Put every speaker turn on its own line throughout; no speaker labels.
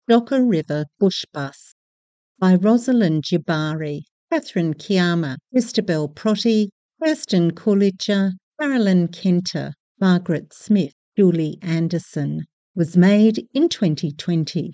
Docker River Bush Bus by Rosalind Jabari, Catherine Kiama, Christabel Protti, Kirsten Kulicher, Carolyn Kenter, Margaret Smith, Julie Anderson, was made in 2020.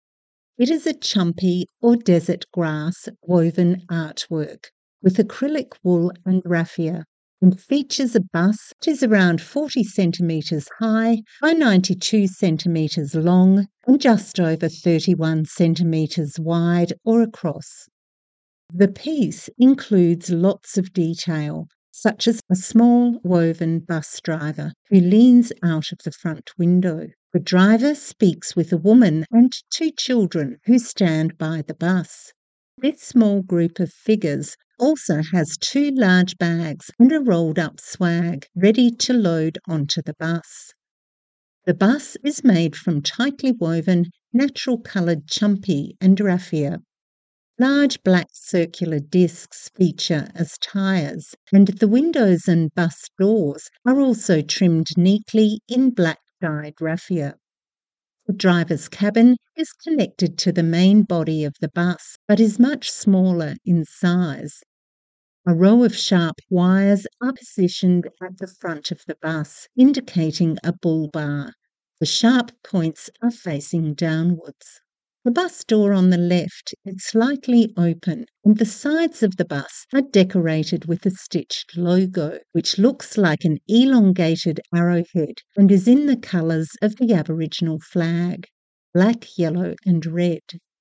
It is a chumpy or desert grass woven artwork with acrylic wool and raffia, and features a bus that is around 40 centimetres high by 92 centimetres long and just over 31 centimetres wide or across. The piece includes lots of detail, such as a small woven bus driver who leans out of the front window. The driver speaks with a woman and two children who stand by the bus. This small group of figures also has two large bags and a rolled-up swag ready to load onto the bus. The bus is made from tightly woven, natural-coloured chumpy and raffia. Large black circular discs feature as tyres, and the windows and bus doors are also trimmed neatly in black dyed raffia. The driver's cabin is connected to the main body of the bus, but is much smaller in size. A row of sharp wires are positioned at the front of the bus, indicating a bull bar. The sharp points are facing downwards. The bus door on the left is slightly open, and the sides of the bus are decorated with a stitched logo, which looks like an elongated arrowhead and is in the colours of the Aboriginal flag, black, yellow and red.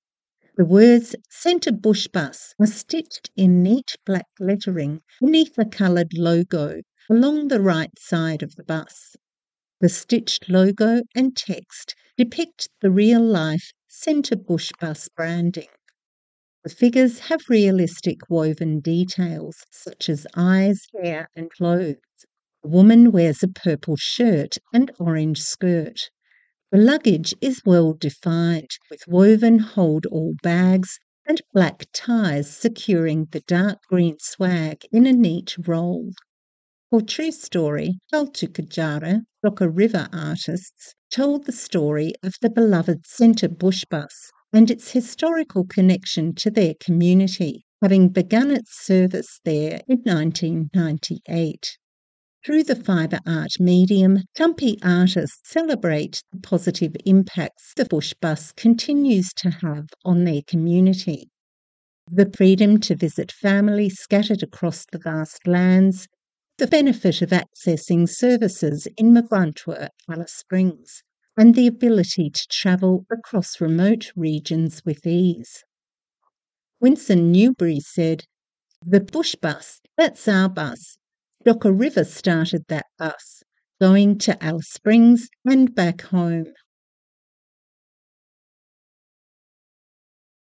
The words Centre Bush Bus are stitched in neat black lettering beneath a coloured logo along the right side of the bus. The stitched logo and text depict the real-life Centre Bush Bus branding. The figures have realistic woven details such as eyes, hair and clothes. The woman wears a purple shirt and orange skirt. The luggage is well defined, with woven hold-all bags and black ties securing the dark green swag in a neat roll. For True Story, Kaltukatjara, Docker River artists told the story of the beloved Centre Bush Bus and its historical connection to their community, having begun its service there in 1998. Through the fibre art medium, chumpy artists celebrate the positive impacts the Bush Bus continues to have on their community. The freedom to visit family scattered across the vast lands, the benefit of accessing services in Mugwantwa, Alice Springs, and the ability to travel across remote regions with ease. Winston Newbury said, "The Bush Bus, that's our bus. Docker River started that bus, going to Alice Springs and back home."